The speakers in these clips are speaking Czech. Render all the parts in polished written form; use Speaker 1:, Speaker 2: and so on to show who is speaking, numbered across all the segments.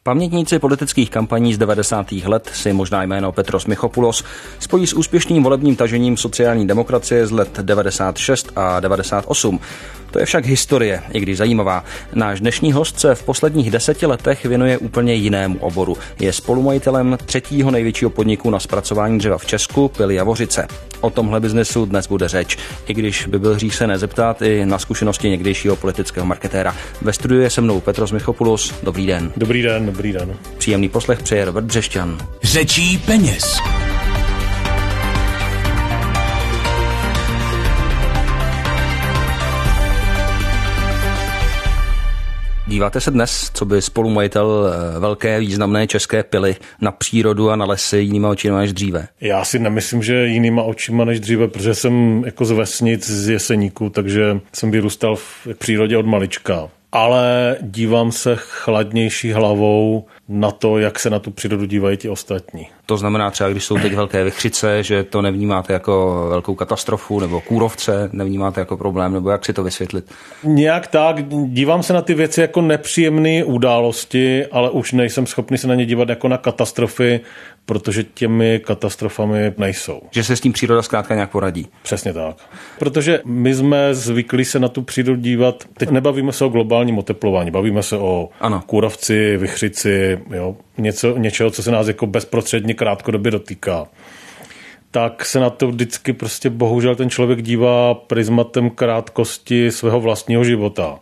Speaker 1: Pamětníci politických kampaní z 90. let si možná jméno Petros Michopoulos spojí s úspěšným volebním tažením sociální demokracie z let 96 a 98. To je však historie, i když zajímavá. Náš dnešní host se v posledních 10 letech věnuje úplně jinému oboru. Je spolumajitelem třetího největšího podniku na zpracování dřeva v Česku, Pily Javořice. O tomhle biznesu dnes bude řeč, i když by byl hřích se nezeptat i na zkušenosti někdejšího politického marketéra. Ve studiu je se mnou Petros Michopoulos. Dobrý den.
Speaker 2: Dobrý den, dobrý den.
Speaker 1: Příjemný poslech přeje Robert Břešťan.
Speaker 3: Řečí peněz.
Speaker 1: Díváte se dnes, co by spolumajitel velké významné české Pily, na přírodu a na lesy jinýma očima než dříve?
Speaker 2: Já si nemyslím, že jinýma očima než dříve, protože jsem jako z vesnic, z Jeseníku, takže jsem vyrůstal v přírodě od malička. Ale dívám se chladnější hlavou na to, jak se na tu přírodu dívají ti ostatní.
Speaker 1: To znamená třeba, když jsou teď velké vichřice, že to nevnímáte jako velkou katastrofu, nebo kůrovce nevnímáte jako problém, nebo jak si to vysvětlit?
Speaker 2: Nějak tak, dívám se na ty věci jako nepříjemné události, ale už nejsem schopný se na ně dívat jako na katastrofy, protože těmi katastrofami nejsou.
Speaker 1: Že se s tím příroda zkrátka nějak poradí.
Speaker 2: Přesně tak. Protože my jsme zvyklí se na tu přírodu dívat, teď nebavíme se o globálním oteplování, bavíme se o kůrovci, vichřici, jo, něčeho, co se nás jako bezprostředně krátkodobě dotýká. Tak se na to vždycky prostě bohužel ten člověk dívá prismatem krátkosti svého vlastního života.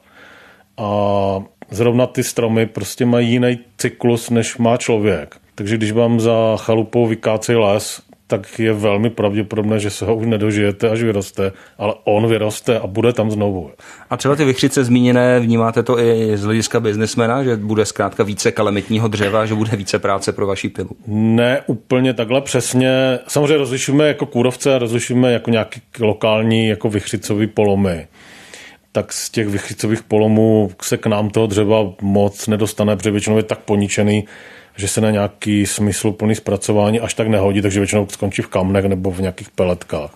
Speaker 2: A zrovna ty stromy prostě mají jiný cyklus, než má člověk. Takže když vám za chalupou vykácejí les, tak je velmi pravděpodobné, že se ho už nedožijete, až vyroste, ale on vyroste a bude tam znovu.
Speaker 1: A třeba ty vichřice zmíněné, vnímáte to i z hlediska biznesmena, že bude zkrátka více kalamitního dřeva, že bude více práce pro vaši pilu?
Speaker 2: Ne úplně takhle přesně. Samozřejmě rozlišujeme jako kůrovce a rozlišujeme jako nějaký lokální jako vichřicový polomy. Tak z těch vichřicových polomů se k nám toho dřeva moc nedostane, protože většinou je tak poničený, že se na nějaký smysluplný zpracování až tak nehodí, takže většinou skončí v kamnech nebo v nějakých peletkách.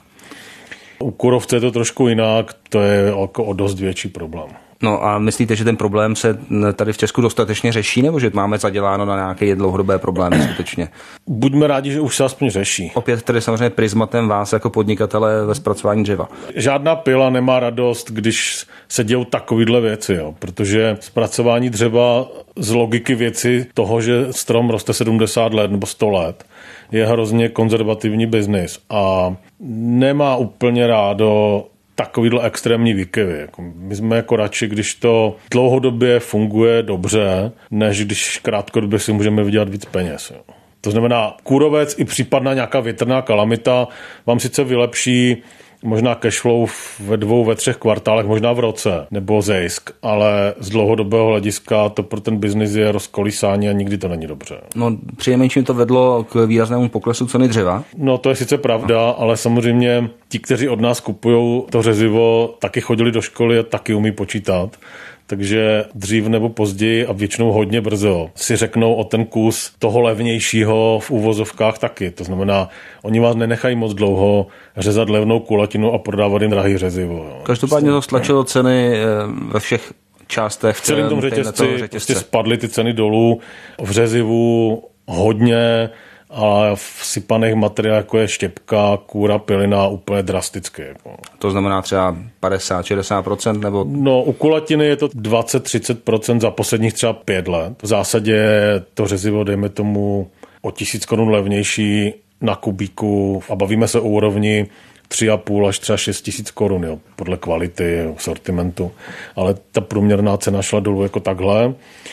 Speaker 2: U kůrovce je to trošku jinak, to je jako o dost větší problém.
Speaker 1: No a myslíte, že ten problém se tady v Česku dostatečně řeší, nebo že máme zaděláno na nějaké dlouhodobé problémy skutečně?
Speaker 2: Buďme rádi, že už se aspoň řeší.
Speaker 1: Opět tedy samozřejmě prismatem vás jako podnikatele ve zpracování dřeva.
Speaker 2: Žádná pila nemá radost, když se dějou takovýhle věci, jo, protože zpracování dřeva z logiky věci toho, že strom roste 70 let nebo 100 let, je hrozně konzervativní biznis a nemá úplně rádo takovýhle extrémní výkyvy. My jsme jako radši, když to dlouhodobě funguje dobře, než když krátkodobě si můžeme vydělat víc peněz. Jo. To znamená, kůrovec i případná nějaká větrná kalamita vám sice vylepší možná cashflow ve 2, ve 3 kvartálech, možná v roce, nebo zisk, ale z dlouhodobého hlediska to pro ten biznis je rozkolísání a nikdy to není dobře.
Speaker 1: No, přinejmenším to vedlo k výraznému poklesu ceny dřeva.
Speaker 2: No, to je sice pravda, ale samozřejmě ti, kteří od nás kupují to řezivo, taky chodili do školy a taky umí počítat. Takže dřív nebo později a většinou hodně brzo si řeknou o ten kus toho levnějšího v uvozovkách taky. To znamená, oni vás nenechají moc dlouho řezat levnou kulatinu a prodávat jim drahý řezivo.
Speaker 1: Každopádně to stlačilo ceny ve všech částech.
Speaker 2: V celém tom řetězci prostě spadly ty ceny dolů. V řezivu hodně, ale v sypaných materiálech, jako je štěpka, kůra, pilina, úplně drasticky. Jako.
Speaker 1: To znamená třeba 50-60%? Nebo?
Speaker 2: No, u kulatiny je to 20-30% za posledních třeba 5 let. V zásadě to řezivo, dejme tomu, o 1000 korun levnější na kubíku a bavíme se o úrovni 3,5 až třeba 6 000 korun, jo, podle kvality, sortimentu. Ale ta průměrná cena šla dolů jako takhle.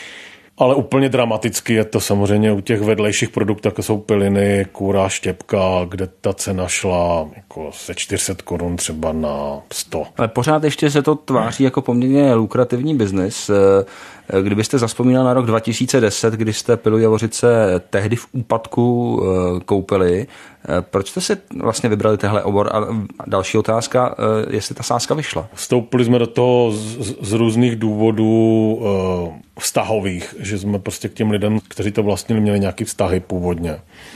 Speaker 2: Ale úplně dramaticky je to samozřejmě u těch vedlejších produktů, jako jsou piliny, kůra, štěpka, kde ta cena šla jako ze 400 korun třeba na 100.
Speaker 1: Ale pořád ještě se to tváří jako poměrně lukrativní biznis. Kdybyste zavzpomínal na rok 2010, kdy jste Pilu Javořice tehdy v úpadku koupili, proč jste si vlastně vybrali tehle obor? A další otázka, jestli ta sázka vyšla?
Speaker 2: Vstoupili jsme do toho z různých důvodů vztahových, že jsme prostě k těm lidem, kteří to vlastnili, měli nějaký vztahy původně.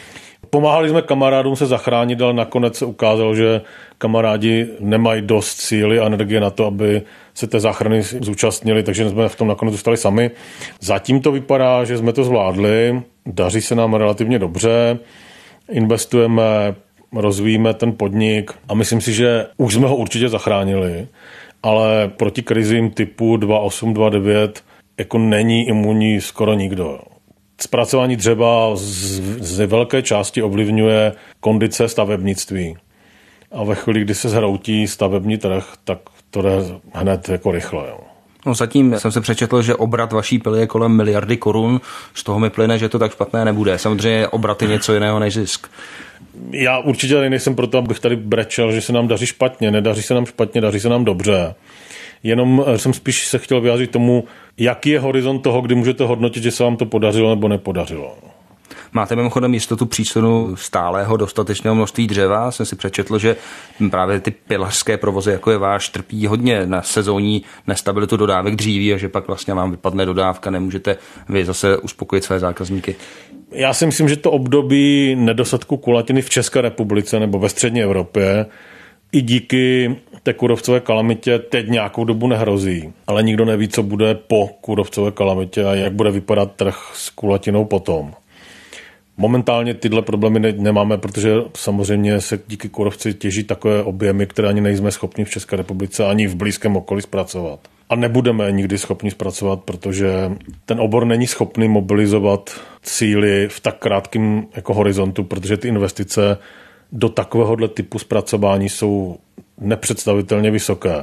Speaker 2: Pomáhali jsme kamarádům se zachránit, ale nakonec se ukázalo, že kamarádi nemají dost síly a energie na to, aby se té záchrany zúčastnili, takže jsme v tom nakonec zůstali sami. Zatím to vypadá, že jsme to zvládli, daří se nám relativně dobře, investujeme, rozvíjíme ten podnik a myslím si, že už jsme ho určitě zachránili, ale proti krizím typu 2008, 2009 jako není imunní skoro nikdo. Zpracování dřeva z velké části ovlivňuje kondice stavebnictví. A ve chvíli, kdy se zhroutí stavební trh, tak to jde hned jako rychle. Jo.
Speaker 1: No zatím jsem se přečetl, že obrat vaší pily je kolem 1 miliardy korun. Z toho mi plyne, že to tak špatné nebude. Samozřejmě obrat je něco jiného než zisk.
Speaker 2: Já určitě nejsem proto, abych tady brečel, že se nám daří špatně. Nedaří se nám špatně, daří se nám dobře. Jenom jsem spíš se chtěl vyjádřit tomu, jaký je horizont toho, kdy můžete hodnotit, že se vám to podařilo nebo nepodařilo.
Speaker 1: Máte mimochodem jistotu přísunu stálého dostatečného množství dřeva? Jsem si přečetl, že právě ty pilařské provozy, jako je váš, trpí hodně na sezónní nestabilitu dodávek dříví a že pak vlastně vám vypadne dodávka, nemůžete vy zase uspokojit své zákazníky.
Speaker 2: Já si myslím, že to období nedostatku kulatiny v České republice nebo ve střední Evropě i díky té kůrovcové kalamitě teď nějakou dobu nehrozí, ale nikdo neví, co bude po kůrovcové kalamitě a jak bude vypadat trh s kulatinou potom. Momentálně tyhle problémy nemáme, protože samozřejmě se díky kůrovci těží takové objemy, které ani nejsme schopni v České republice ani v blízkém okolí zpracovat. A nebudeme nikdy schopni zpracovat, protože ten obor není schopný mobilizovat síly v tak krátkém jako horizontu, protože ty investice do takovéhohle typu zpracování jsou nepředstavitelně vysoké.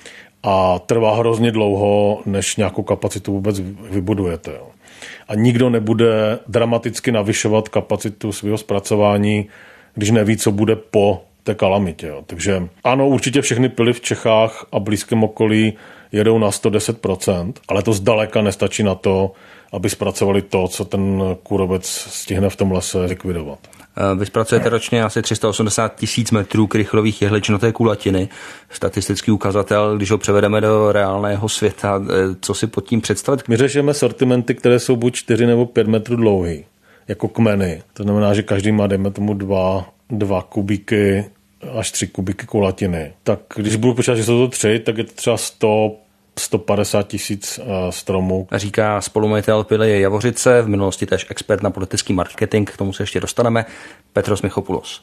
Speaker 2: A trvá hrozně dlouho, než nějakou kapacitu vůbec vybudujete. A nikdo nebude dramaticky navyšovat kapacitu svého zpracování, když neví, co bude po té kalamitě. Takže ano, určitě všechny pily v Čechách a blízkém okolí jedou na 110%, ale to zdaleka nestačí na to, aby zpracovali to, co ten kůrovec stihne v tom lese likvidovat.
Speaker 1: Vy zpracujete ročně asi 380 000 metrů krychlových jehličnaté kulatiny. Statistický ukazatel, když ho převedeme do reálného světa, co si pod tím představit?
Speaker 2: My řešíme sortimenty, které jsou buď 4 nebo 5 metrů dlouhý, jako kmeny. To znamená, že každý má, dejme tomu, 2 kubíky až 3 kubíky kulatiny. Tak když budu počítat, že jsou to 3, tak je to třeba 150 000 stromů.
Speaker 1: Říká spolumajitel pily Javořice, v minulosti též expert na politický marketing, k tomu se ještě dostaneme, Petros Michopoulos.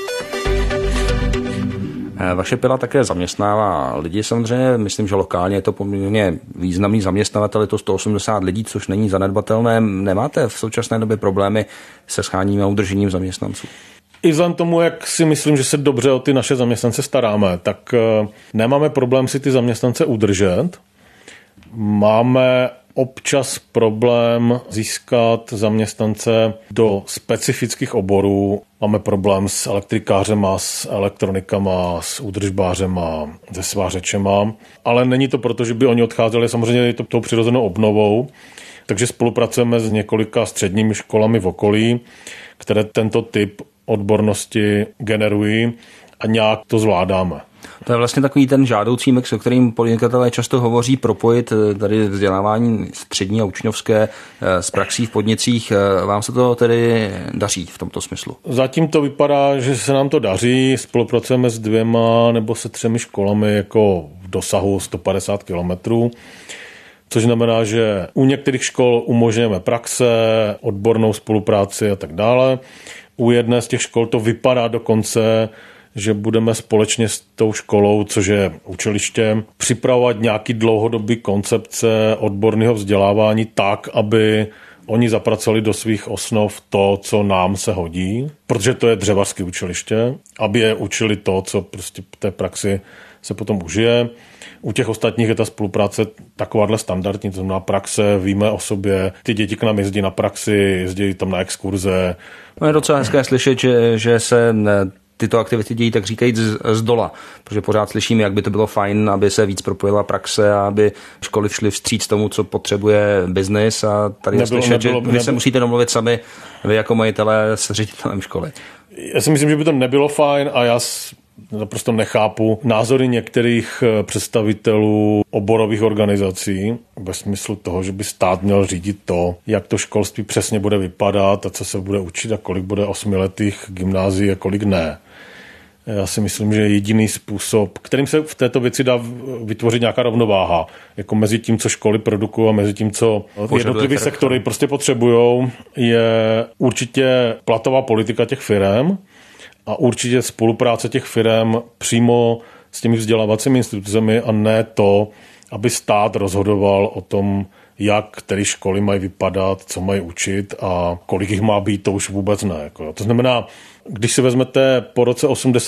Speaker 1: Vaše pila také zaměstnává lidi samozřejmě, myslím, že lokálně je to poměrně významný zaměstnavatel, je to 180 lidí, což není zanedbatelné. Nemáte v současné době problémy se sháním a udržením zaměstnanců?
Speaker 2: I vzhledem tomu, jak si myslím, že se dobře o ty naše zaměstnance staráme, tak nemáme problém si ty zaměstnance udržet. Máme občas problém získat zaměstnance do specifických oborů. Máme problém s elektrikářema, s elektronikama, s údržbářema, se svářečema. Ale není to proto, že by oni odcházeli, samozřejmě je to tou přirozenou obnovou. Takže spolupracujeme s několika středními školami v okolí, které tento typ odbornosti generují a nějak to zvládáme.
Speaker 1: To je vlastně takový ten žádoucí mix, o kterým podnikatelé často hovoří, propojit tady vzdělávání střední a učňovské s praxí v podnicích. Vám se to tedy daří v tomto smyslu?
Speaker 2: Zatím to vypadá, že se nám to daří. Spolupracujeme s 2 nebo se 3 školami jako v dosahu 150 kilometrů. Což znamená, že u některých škol umožňujeme praxe, odbornou spolupráci a tak dále. U jedné z těch škol to vypadá dokonce, že budeme společně s tou školou, což je učiliště, připravovat nějaký dlouhodobý koncepce odborného vzdělávání tak, aby oni zapracovali do svých osnov to, co nám se hodí, protože to je dřevařské učiliště, aby je učili to, co prostě v té praxi se potom užije. U těch ostatních je ta spolupráce takováhle standardní, to znamená praxe, víme o sobě, ty děti k nám jezdí na praxi, jezdí tam na exkurze.
Speaker 1: No je docela hezké slyšet, že se tyto aktivity dějí, tak říkajíc, z dola, protože pořád slyšíme, jak by to bylo fajn, aby se víc propojila praxe a aby školy šly vstříc tomu, co potřebuje biznis, a tady je slyšet, že vy se musíte domluvit sami, vy jako majitelé s ředitelem školy.
Speaker 2: Já si myslím, že by to nebylo fajn a já naprosto nechápu názory některých představitelů oborových organizací ve smyslu toho, že by stát měl řídit to, jak to školství přesně bude vypadat a co se bude učit a kolik bude 8letých gymnázií a kolik ne. Já si myslím, že jediný způsob, kterým se v této věci dá vytvořit nějaká rovnováha, jako mezi tím, co školy produkují a mezi tím, co jednotlivé sektory prostě potřebujou, je určitě platová politika těch firem a určitě spolupráce těch firem přímo s těmi vzdělávacími institucemi a ne to, aby stát rozhodoval o tom, jak které školy mají vypadat, co mají učit a kolik jich má být, to už vůbec ne. Jako. To znamená, když si vezmete po roce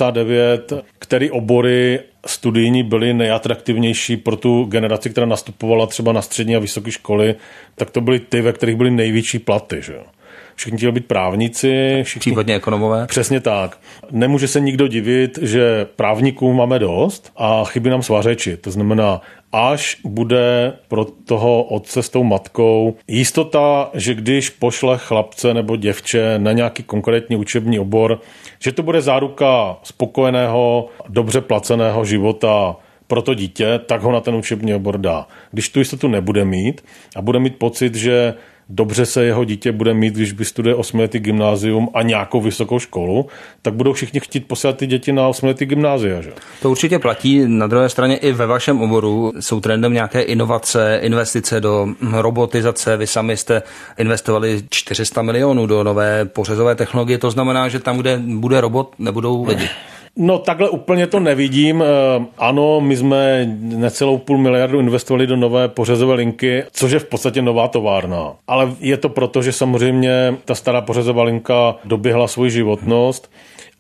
Speaker 2: 89, které obory studijní byly nejatraktivnější pro tu generaci, která nastupovala třeba na střední a vysoké školy, tak to byly ty, ve kterých byly největší platy. Že? Všichni chtěli být právníci.
Speaker 1: Případně ekonomové.
Speaker 2: Přesně tak. Nemůže se nikdo divit, že právníků máme dost a chybí nám svařeči. To znamená, až bude pro toho otce s tou matkou jistota, že když pošle chlapce nebo děvče na nějaký konkrétní učební obor, že to bude záruka spokojeného, dobře placeného života pro to dítě, tak ho na ten učební obor dá. Když tu jistotu nebude mít a bude mít pocit, že dobře se jeho dítě bude mít, když vystuduje 8letý gymnázium a nějakou vysokou školu, tak budou všichni chtít posílat ty děti na 8letý gymnázia. Že?
Speaker 1: To určitě platí. Na druhé straně i ve vašem oboru jsou trendem nějaké inovace, investice do robotizace. Vy sami jste investovali 400 milionů do nové pořezové technologie. To znamená, že tam, kde bude robot, nebudou lidi.
Speaker 2: No takhle úplně to nevidím. Ano, my jsme necelou 500 miliardu investovali do nové pořezové linky, což je v podstatě nová továrna. Ale je to proto, že samozřejmě ta stará pořezová linka doběhla svoji životnost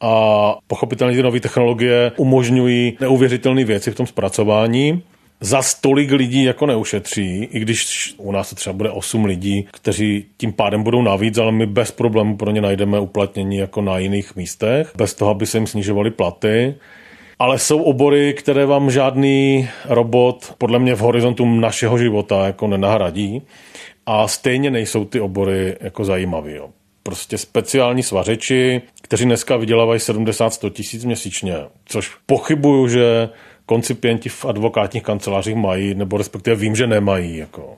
Speaker 2: a pochopitelně ty nové technologie umožňují neuvěřitelné věci v tom zpracování. Za tolik lidí jako neušetří, i když u nás to třeba bude 8 lidí, kteří tím pádem budou navíc, ale my bez problémů pro ně najdeme uplatnění jako na jiných místech, bez toho, aby se jim snižovaly platy. Ale jsou obory, které vám žádný robot podle mě v horizontu našeho života jako nenahradí a stejně nejsou ty obory jako zajímavý. Jo. Prostě speciální svařeči, kteří dneska vydělávají 70-100 tisíc měsíčně, což pochybuju, že koncipienti v advokátních kancelářích mají, nebo respektive vím, že nemají. Jako.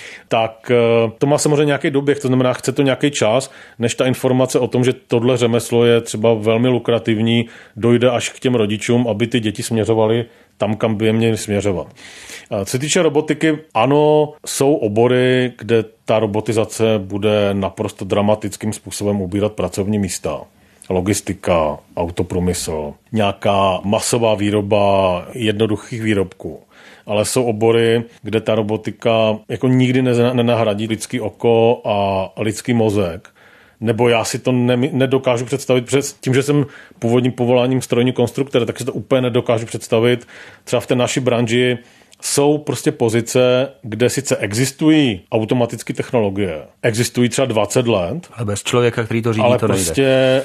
Speaker 2: Tak to má samozřejmě nějaký doběh, to znamená, chce to nějaký čas, než ta informace o tom, že tohle řemeslo je třeba velmi lukrativní, dojde až k těm rodičům, aby ty děti směřovaly tam, kam by je měly směřovat. Co se týče robotiky, ano, jsou obory, kde ta robotizace bude naprosto dramatickým způsobem ubírat pracovní místa. Logistika, autoprůmysl, nějaká masová výroba jednoduchých výrobků. Ale jsou obory, kde ta robotika jako nikdy nenahradí lidský oko a lidský mozek. Nebo já si to nedokážu představit, tím, že jsem původním povoláním strojní konstruktor, tak si to úplně nedokážu představit. Třeba v té naší branži jsou prostě pozice, kde sice existují automatické technologie, existují třeba 20 let,
Speaker 1: ale bez člověka, který to řídí,
Speaker 2: ale
Speaker 1: to nejde.
Speaker 2: prostě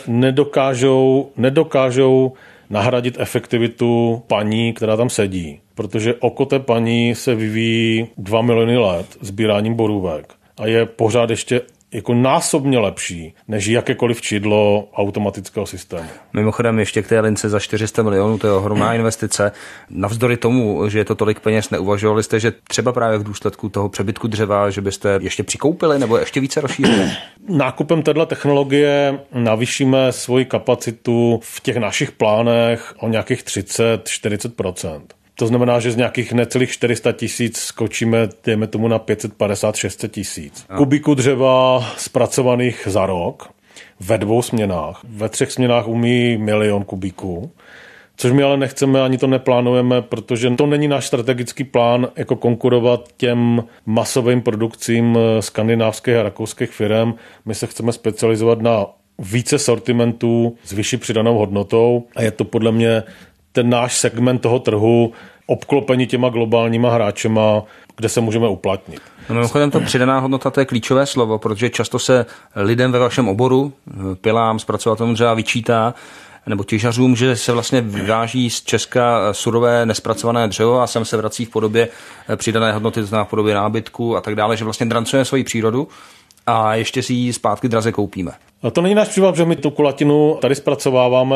Speaker 2: nedokážou nahradit efektivitu paní, která tam sedí. Protože oko té paní se vyvíjí 2 miliony let sbíráním borůvek a je pořád ještě jako násobně lepší než jakékoliv čidlo automatického systému.
Speaker 1: Mimochodem ještě k té lince za 400 milionů, to je ohromná investice. Navzdory tomu, že je to tolik peněz, neuvažovali jste, že třeba právě v důsledku toho přebytku dřeva, že byste ještě přikoupili nebo ještě více rozšířili?
Speaker 2: Nákupem této technologie navýšíme svoji kapacitu v těch našich plánech o nějakých 30-40%. To znamená, že z nějakých necelých 400 tisíc skočíme, dejme tomu, na 550-600 tisíc. Kubíků dřeva zpracovaných za rok ve 2 směnách. Ve 3 směnách umí 1 milion kubíků, což my ale nechceme, ani to neplánujeme, protože to není náš strategický plán jako konkurovat těm masovým produkcím skandinávských a rakouských firm. My se chceme specializovat na více sortimentů s vyšší přidanou hodnotou a je to podle mě ten náš segment toho trhu obklopení těma globálníma hráčema, kde se můžeme uplatnit.
Speaker 1: No, mimochodem to přidaná hodnota, to je klíčové slovo, protože často se lidem ve vašem oboru, pilám, zpracovatelům dřeva vyčítá, nebo těžařům, že se vlastně vyváží z Česka surové nespracované dřevo a sem se vrací v podobě přidané hodnoty, to znamená v podobě nábytku a tak dále, že vlastně drancujeme svoji přírodu a ještě si ji zpátky draze koupíme.
Speaker 2: A to není náš případ, že my tu kulatinu tady zpracováváme.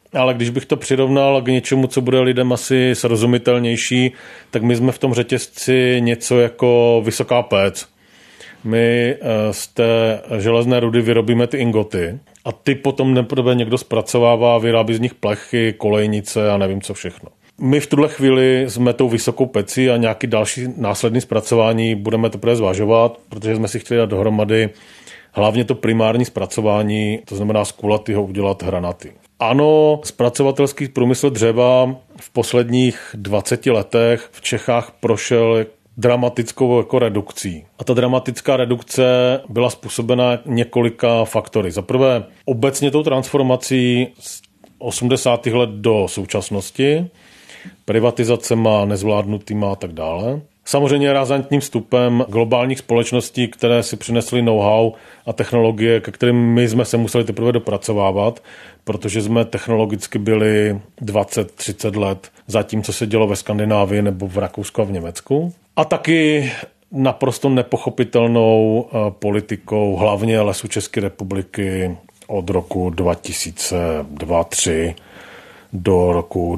Speaker 2: ale když bych to přirovnal k něčemu, co bude lidem asi srozumitelnější, tak my jsme v tom řetězci něco jako vysoká pec. My z té železné rudy vyrobíme ty ingoty a ty potom neprve někdo zpracovává, vyrábí z nich plechy, kolejnice a nevím co všechno. My v tuhle chvíli jsme tou vysokou pecí a nějaký další následný zpracování budeme teprve zvažovat, protože jsme si chtěli dát dohromady hlavně to primární zpracování, to znamená z kulatýho udělat hranaty. Ano, zpracovatelský průmysl dřeva v posledních 20 letech v Čechách prošel dramatickou jako redukcí. A ta dramatická redukce byla způsobena několika faktory. Za prvé obecně tou transformací z 80. let do současnosti, privatizacema, nezvládnutýma a tak dále. Samozřejmě razantním vstupem globálních společností, které si přinesly know-how a technologie, ke kterým my jsme se museli teprve dopracovávat, protože jsme technologicky byli 20-30 let za tím, co se dělo ve Skandinávii nebo v Rakousku a v Německu. A taky naprosto nepochopitelnou politikou hlavně Lesů České republiky od roku 2002-2003 do roku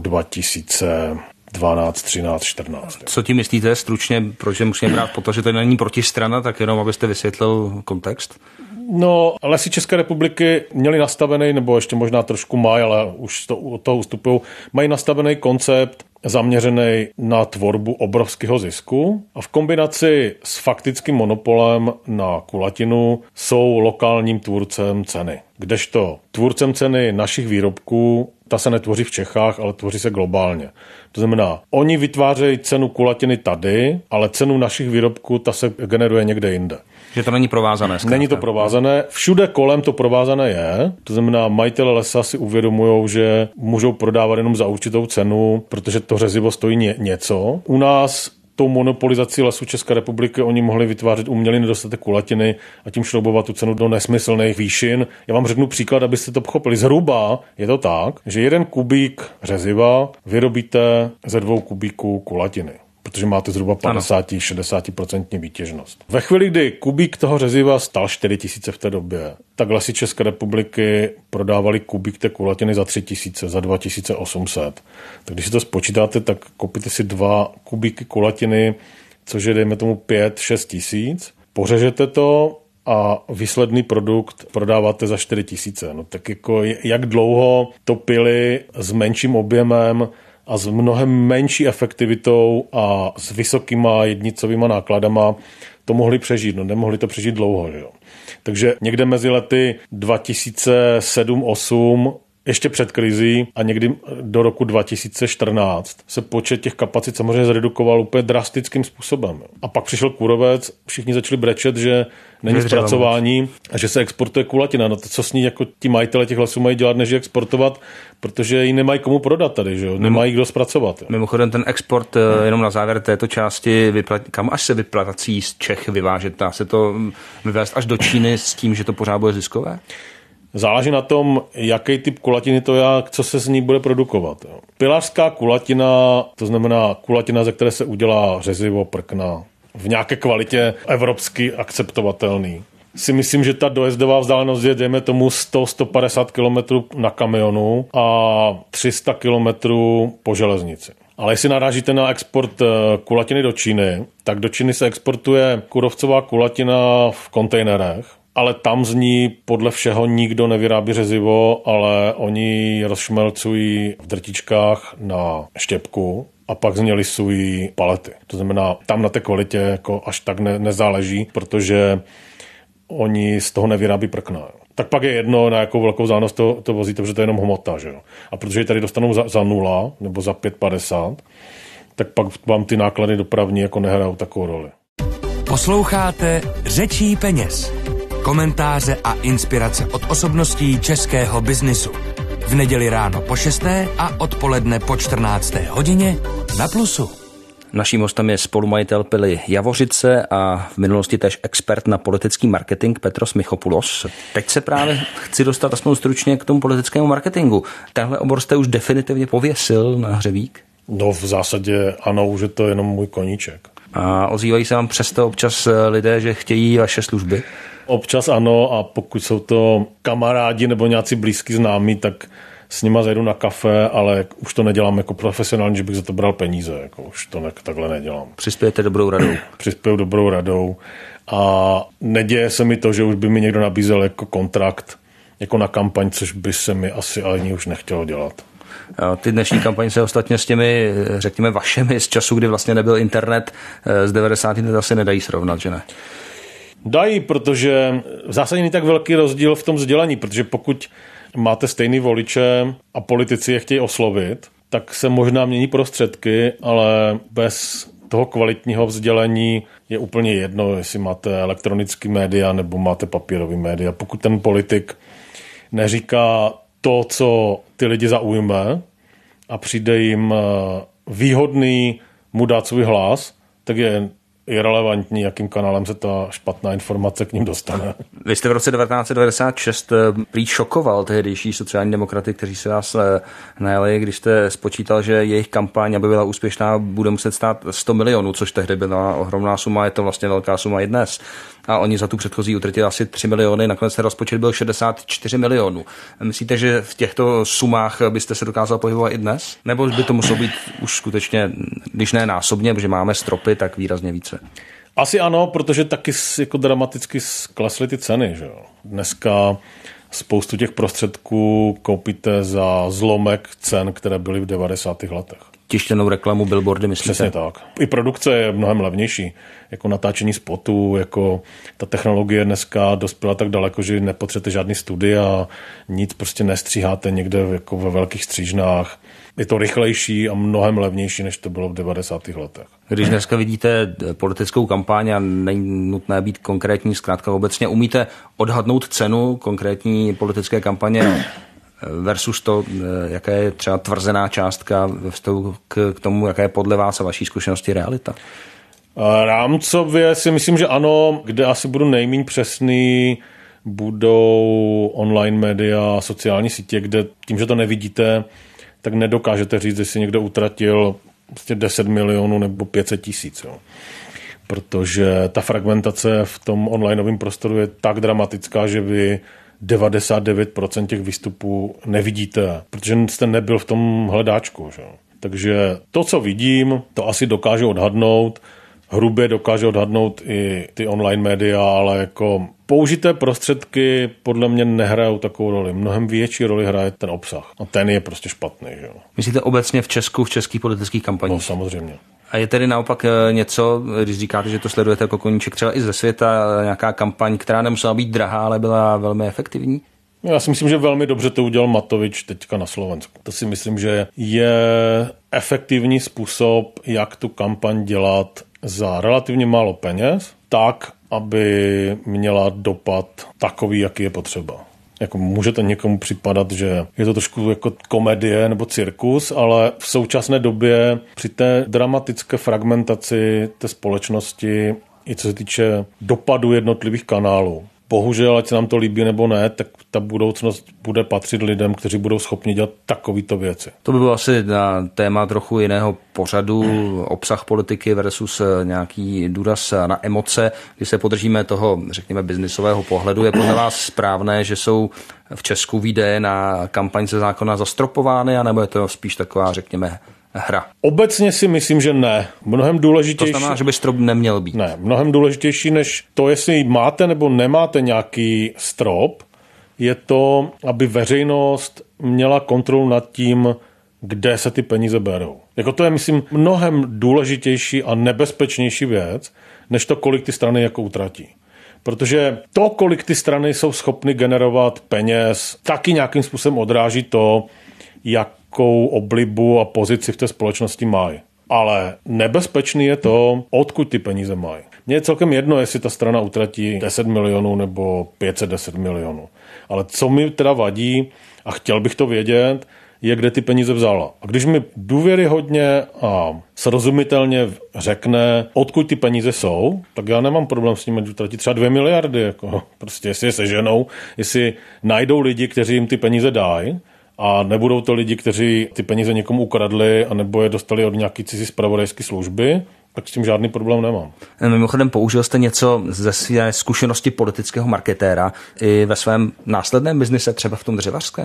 Speaker 2: 2012, 13, 14.
Speaker 1: Co tím myslíte stručně, proč musíme brát potaz, že to není protistrana, tak jenom abyste vysvětlil kontext?
Speaker 2: No, Lesy České republiky měli nastavený, nebo ještě možná trošku mají, ale už od toho ustupují, mají nastavený koncept zaměřený na tvorbu obrovského zisku a v kombinaci s faktickým monopolem na kulatinu jsou lokálním tvůrcem ceny. Kdežto tvůrcem ceny našich výrobků, ta se netvoří v Čechách, ale tvoří se globálně. To znamená, oni vytvářejí cenu kulatiny tady, ale cenu našich výrobků ta se generuje někde jinde.
Speaker 1: Že to není provázané. Zkrátka.
Speaker 2: Není to provázané. Všude kolem to provázané je. To znamená, majitele lesa si uvědomují, že můžou prodávat jenom za určitou cenu, protože to řezivo stojí něco. U nás tou monopolizací Lesů České republiky oni mohli vytvářet umělý nedostatek kulatiny a tím šroubovat tu cenu do nesmyslných výšin. Já vám řeknu příklad, abyste to pochopili. Zhruba je to tak, že 1 kubík řeziva vyrobíte ze 2 kubíků kulatiny, protože máte zhruba 50-60% výtěžnost. Ve chvíli, kdy kubík toho řeziva stál 4 000 v té době, tak Lesy České republiky prodávali kubík té kulatiny za 3 000, za 2 800. Tak když si to spočítáte, tak koupíte si 2 kubíky kulatiny, což je dejme tomu 5-6 tisíc, pořežete to a výsledný produkt prodáváte za 4 000. No tak jako jak dlouho to pili s menším objemem a s mnohem menší efektivitou a s vysokýma jednicovýma nákladama to mohli přežít. No nemohli to přežít dlouho. Že jo? Takže někde mezi lety 2007-2008 ještě před krizí a někdy do roku 2014 se počet těch kapacit samozřejmě zredukoval úplně drastickým způsobem. A pak přišel kůrovec, všichni začali brečet, že není zpracování a že se exportuje kulatina. No to, co s ní jako ti majitele těch lesů mají dělat, než exportovat, protože ji nemají komu prodat tady, že jo? Nemají kdo zpracovat. Jo?
Speaker 1: Mimochodem ten export, jenom na závěr této části, kam až se vyplatí z Čech vyvážet? Dá se to vyvést až do Číny s tím, že to pořád bude ziskové?
Speaker 2: Záleží na tom, jaký typ kulatiny to je, co se z ní bude produkovat. Jo. Pilařská kulatina, to znamená kulatina, ze které se udělá řezivo, prkna, v nějaké kvalitě evropsky akceptovatelný. Si myslím, že ta dojezdová vzdálenost je, dejme tomu, 100-150 km na kamionu a 300 km po železnici. Ale jestli narážíte na export kulatiny do Číny, tak do Číny se exportuje kůrovcová kulatina v kontejnerech, ale tam z ní podle všeho nikdo nevyrábí řezivo, ale oni rozšmelcují v drtičkách na štěpku a pak z ní lisují palety. To znamená, tam na té kvalitě jako až tak nezáleží, protože oni z toho nevyrábí prkna. Tak pak je jedno, na jakou velkou vzdálenost to vozíte, protože to je jenom hmota. Že jo? A protože ji tady dostanou za 0 nebo za 5,50, tak pak vám ty náklady dopravní jako nehrajou takovou roli.
Speaker 3: Posloucháte Řečí peněz. Komentáře a inspirace od osobností českého biznisu. V neděli ráno po 6. a odpoledne po 14. hodině na Plusu.
Speaker 1: Naším hostem je spolumajitel pily Javořice a v minulosti též expert na politický marketing Petros Michopoulos. Teď se právě chci dostat aspoň stručně k tomu politickému marketingu. Tenhle obor jste už definitivně pověsil na hřebík?
Speaker 2: No v zásadě ano, už je to jenom můj koníček.
Speaker 1: A ozývají se vám přesto občas lidé, že chtějí vaše služby?
Speaker 2: Občas ano, a pokud jsou to kamarádi nebo nějací blízký známí, tak s nima zajdu na kafe, ale už to nedělám jako profesionálně, že bych za to bral peníze, jako už to takhle nedělám.
Speaker 1: Přispějete dobrou radou.
Speaker 2: Přispěju dobrou radou a neděje se mi to, že už by mi někdo nabízel jako kontrakt, jako na kampaň, což by se mi asi ani už nechtělo dělat.
Speaker 1: Ty dnešní kampaně se ostatně s těmi, řekněme, vašemi z času, kdy vlastně nebyl internet, z 90. let asi nedají srovnat, že ne?
Speaker 2: Dají, protože v zásadě není tak velký rozdíl v tom vzdělání, protože pokud máte stejný voliče a politici je chtějí oslovit, tak se možná mění prostředky, ale bez toho kvalitního vzdělání je úplně jedno, jestli máte elektronický média nebo máte papírový média. Pokud ten politik neříká to, co ty lidi zaujme a přijde jim výhodný mu dát svůj hlas, tak je irelevantní, jakým kanálem se ta špatná informace k ním dostane.
Speaker 1: Vy jste v roce 1996 prý šokoval tehdejší sociální demokraty, kteří se vás najali, když jste spočítal, že jejich kampaň, aby byla úspěšná, bude muset stát 100 milionů, což tehdy byla ohromná suma, je to vlastně velká suma i dnes. A oni za tu předchozí utratili asi 3 miliony, nakonec ten rozpočet byl 64 milionů. Myslíte, že v těchto sumách byste se dokázal pohybovat i dnes? Nebo by to muselo být už skutečně, když ne násobně, protože máme stropy, tak výrazně více?
Speaker 2: Asi ano, protože taky jako dramaticky klesly ty ceny. Že jo? Dneska spoustu těch prostředků koupíte za zlomek cen, které byly v 90. letech.
Speaker 1: Tištěnou reklamu, billboardy, myslíte?
Speaker 2: Přesně tak. I produkce je mnohem levnější. Jako natáčení spotů, jako ta technologie dneska dospěla tak daleko, že nepotřebujete žádný studia, nic prostě nestříháte někde jako ve velkých střížnách. Je to rychlejší a mnohem levnější, než to bylo v 90. letech.
Speaker 1: Když dneska vidíte politickou kampaň a není nutné být konkrétní, zkrátka obecně umíte odhadnout cenu konkrétní politické kampaně versus to, jaká je třeba tvrzená částka ve vztahu k tomu, jaká je podle vás a vaší zkušenosti realita?
Speaker 2: Rámcově si myslím, že ano, kde asi budu nejméně přesný, budou online média, sociální sítě, kde tím, že to nevidíte, tak nedokážete říct, jestli někdo utratil 10 milionů nebo 500 tisíc. Protože ta fragmentace v tom onlineovém prostoru je tak dramatická, že vy 99% těch výstupů nevidíte, protože jste nebyl v tom hledáčku. Že? Takže to, co vidím, to asi dokáže odhadnout. Hrubě dokáže odhadnout i ty online média, ale jako použité prostředky podle mě nehrajou takovou roli. Mnohem větší roli hraje ten obsah. A ten je prostě špatný. Že?
Speaker 1: Myslíte obecně v Česku, v českých politických kampaních?
Speaker 2: No samozřejmě.
Speaker 1: A je tedy naopak něco, když říkáte, že to sledujete jako koníček třeba i ze světa, nějaká kampaň, která nemusela být drahá, ale byla velmi efektivní?
Speaker 2: Já si myslím, že velmi dobře to udělal Matovič teďka na Slovensku. To si myslím, že je efektivní způsob, jak tu kampaň dělat za relativně málo peněz, tak, aby měla dopad takový, jaký je potřeba. Jako můžete někomu připadat, že je to trošku jako komedie nebo cirkus, ale v současné době při té dramatické fragmentaci té společnosti, i co se týče dopadu jednotlivých kanálů, bohužel, ať se nám to líbí nebo ne, tak ta budoucnost bude patřit lidem, kteří budou schopni dělat takovýto věci.
Speaker 1: To by bylo asi na téma trochu jiného pořadu, obsah politiky versus nějaký důraz na emoce. Když se podržíme toho, řekněme, biznisového pohledu, je podle vás správné, že jsou v Česku výdaje na kampaň ze zákona zastropovány, anebo je to spíš taková, řekněme, hra?
Speaker 2: Obecně si myslím, že ne. Mnohem důležitější.
Speaker 1: To znamená, že by strop neměl být.
Speaker 2: Ne, mnohem důležitější než to, jestli máte nebo nemáte nějaký strop, je to, aby veřejnost měla kontrolu nad tím, kde se ty peníze berou. Jako to je, myslím, mnohem důležitější a nebezpečnější věc, než to, kolik ty strany jako utratí. Protože to, kolik ty strany jsou schopny generovat peněz, taky nějakým způsobem odráží to, jakou oblibu a pozici v té společnosti mají. Ale nebezpečný je to, odkud ty peníze mají. Mně je celkem jedno, jestli ta strana utratí 10 milionů nebo 510 milionů. Ale co mi teda vadí, a chtěl bych to vědět, je, kde ty peníze vzala. A když mi důvěryhodně a srozumitelně řekne, odkud ty peníze jsou, tak já nemám problém s nimi utratit třeba 2 miliardy. Jako. Prostě jestli je seženou, jestli najdou lidi, kteří jim ty peníze dají, a nebudou to lidi, kteří ty peníze někomu ukradli a nebo je dostali od nějaký cizí zpravodajské služby, tak s tím žádný problém nemám.
Speaker 1: Mimochodem, použil jste něco ze své zkušenosti politického marketéra i ve svém následném biznise, třeba v tom dřevařském?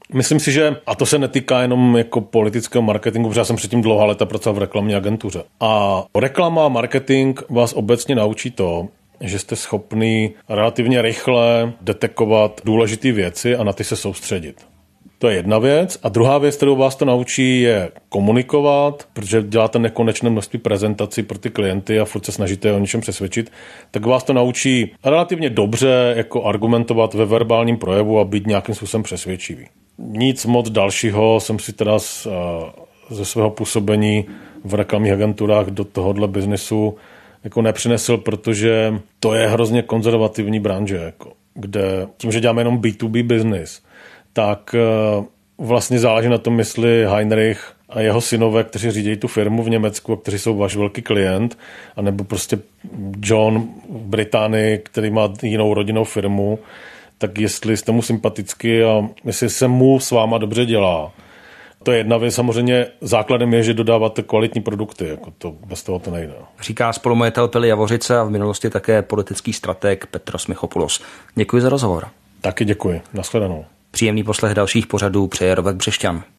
Speaker 2: Myslím si, že, a to se netýká jenom jako politického marketingu, protože já jsem předtím dlouhá léta pracoval v reklamní agentuře. A reklama a marketing vás obecně naučí to, že jste schopný relativně rychle detekovat důležité věci a na ty se soustředit. To je jedna věc. A druhá věc, kterou vás to naučí, je komunikovat, protože děláte nekonečné množství prezentací pro ty klienty a furt se snažíte o něčem přesvědčit, tak vás to naučí relativně dobře jako argumentovat ve verbálním projevu a být nějakým způsobem přesvědčivý. Nic moc dalšího jsem si teda ze svého působení v reklamních agenturách do tohohle biznesu jako nepřinesl, protože to je hrozně konzervativní branže, jako, kde tím, že děláme jenom B2B business, tak vlastně záleží na tom, jestli Heinrich a jeho synové, kteří řídí tu firmu v Německu a kteří jsou váš velký klient, anebo prostě John v Británii, který má jinou rodinnou firmu, tak jestli jste mu sympatický a jestli se mu s váma dobře dělá. To je jedna věc, samozřejmě základem je, že dodáváte kvalitní produkty, jako to, bez toho to nejde.
Speaker 1: Říká spolumajitel Pily Javořice a v minulosti také politický strateg Petros Michopoulos. Děkuji za rozhovor.
Speaker 2: Taky děkuji. Nashledanou.
Speaker 1: Příjemný poslech dalších pořadů přeje Robert Břešťan.